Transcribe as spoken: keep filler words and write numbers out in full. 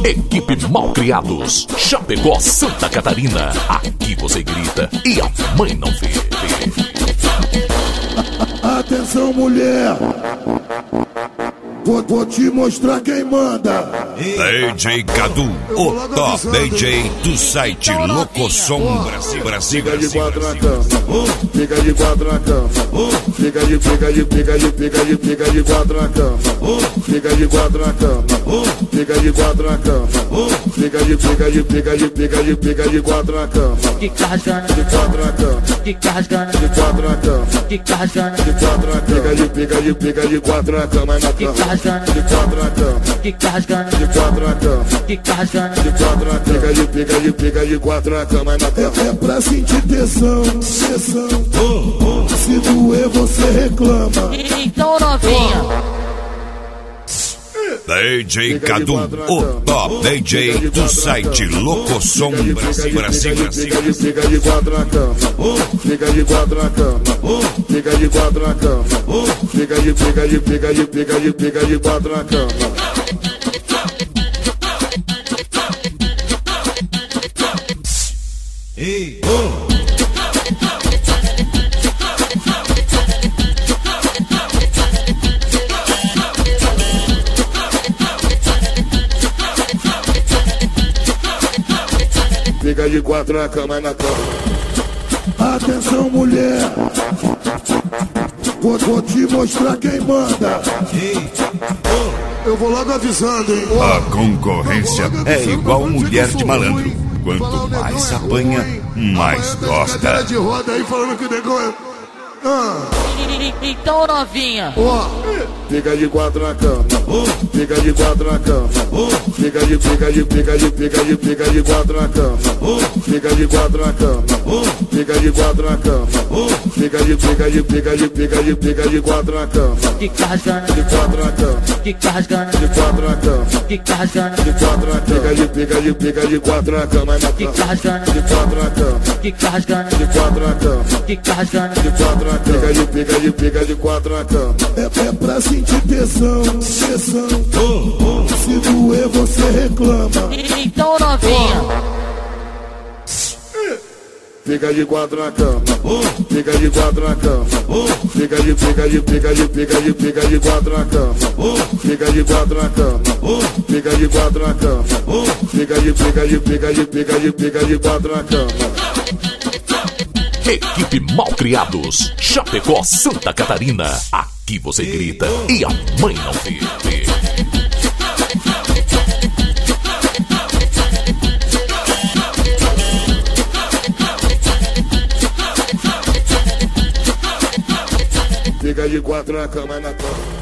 Equipe Malcriados, Chapecó, Santa Catarina. Aqui você grita e a mãe não vê. Atenção, mulher, vou, vou te mostrar quem manda. D J Cadu, o top D J do site Locosom Brasil, Brasil, Fica de Brasil, quatro na Brasil. cama, fica de quatro na cama, fica de, fica de, fica de, fica de, fica de quatro na cama, fica de quatro na cama, fica de quatro na cama, fica de, fica de, fica de, fica de, fica de quatro na cama, Fica rasgando, de quatro na cama, fica rasgando, de quatro na cama, fica rasgando, de quatro na cama, fica de, fica de, fica de quatro na cama, na fica cama, rasgando, de quatro na cama, fica rasgando, de quatro na cama, fica rasgando, de quatro na cama, fica de, fica de, fica de quatro na cama, na cama. É pra sentir tesão, tesão. Se doer você reclama. Então novinha, D J Cadu, o top D J do site Locosom Brasil, Brasil, Brasil. Fica de quatro na cama, fica de quatro na cama, fica de quatro na cama, fica de, fica de, fica de, fica de, fica de quatro na cama. Ei, oh. Fica de quatro na cama, na cama. Atenção, mulher, vou, vou te mostrar quem manda. Eu vou logo avisando, hein? A concorrência é igual mulher de malandro. Quanto mais apanha, mais gosta. De roda aí falando que o negão é... Ah. então novinha, Ó, fica de quatro na cama, fica de quatro na cama, fica de, fica de, fica de, fica de, fica de quatro na cama, fica de quatro na cama, fica de quatro na cama, fica de, fica de, fica de, fica de, fica de quatro na cama, fica rasgando, de quatro na cama, fica rasgando, de quatro na cama, fica rasgando, de quatro na cama, fica de, fica de, fica de quatro na cama, na fica cama, rasgando, de quatro na cama, fica rasgando, de quatro na cama, fica rasgando, de quatro na cama, fica de, fica de, fica de quatro na cama. É, é pra sentir tesão, tesão. Se doer você reclama. então novinha, Fica de quatro na cama, fica de quatro na cama, fica de, fica de, fica de, fica de, fica de quatro na cama, fica de quatro na cama, fica de quatro na cama, fica de, fica de, fica de, fica de, fica de quatro na cama. Equipe Malcriados, Chapecó, Santa Catarina. Aqui você grita e a mãe não vê. Fica de quatro na cama, na cama.